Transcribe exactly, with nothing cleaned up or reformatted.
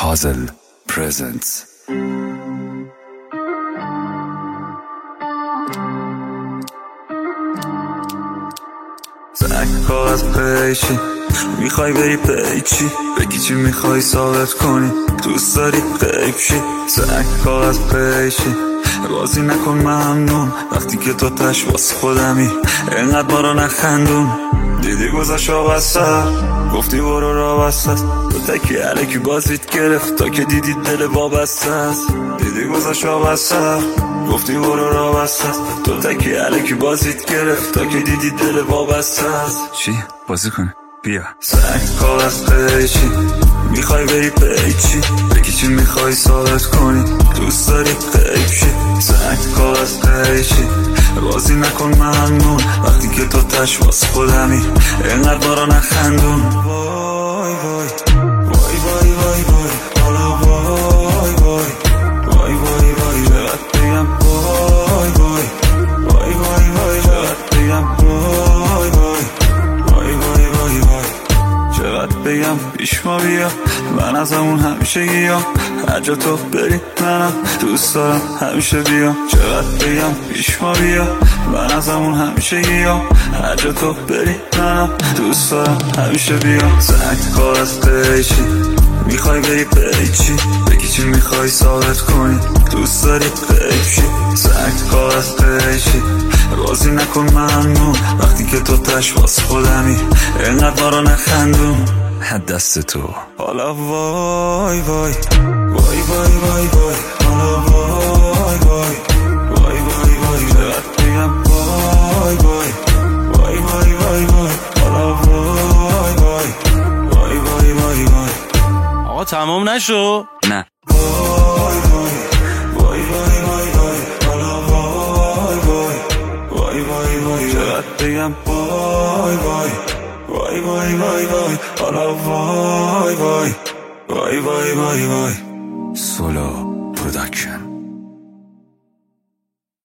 Puzzle presents. زنگ کاغذ پیشی میخوای بری پیچی بگی چی میخوای ثابت کنی دوست داری غیب شی. زنگ کاغذ پیشی بازی نکن ممنون وقتی که تو تش واسه خودمی اینقدر ما رو نخندون. دیدی گذاشت آبسته گفتی برو را بسته است تو تکی علیکی بازیت گرفت تا که دیدی دل وابسته است. دیدی گذاشت آبسته گفتی برو را بسته است تو تکی علیکی بازیت گرفت تا که دیدی دل وابسته است. چی؟ بازی کنه؟ بیا. سنگ کاغذ پیچی میخوای بری پیچی بگی چی میخوای ثابت کنی دوست داری غیب شی. سنگ کاغذ پیچی بازی نکن ممنون وقتی که تو تش واسه خودمی اینقدر ما رو نخندون. وای وای وای وای وای وای حالا وای وای وای وای وای چقدر بگم وای وای وای وای وای چقدر بگم وای وای وای وای وای وای چقدر بگم پیش ما بیا من از همون همیشه گیام هر جا تو بری منم دوست دارم همیشه بیام. چقدر بگم پیش ما بیا من از همون همیشه گیام هر جا تو بری منم دوست دارم همیشه بیام. زنگ کاغذ پیچی میخوای بری پیچی بگی چی میخوای ثابت کنی دوست داری غیب شی. زنگ کاغذ پیچی بازی نکن ممنون وقتی که تو تش واسه خودمی اینقدر ما رو نخندون. دست تو حالا وای وای وای وای وای وای حالا وای وای وای وای وای چقدر بگم وای وای وای وای وای وای حالا وای وای وای وای وای وای آقا تمام نشو؟ نه. وای وای وای وای وای وای حالا وای وای وای وای وای چقدر بگم وای وای وای وای وای وای حالا وای وای وای وای وای وای سولو پروداکشن.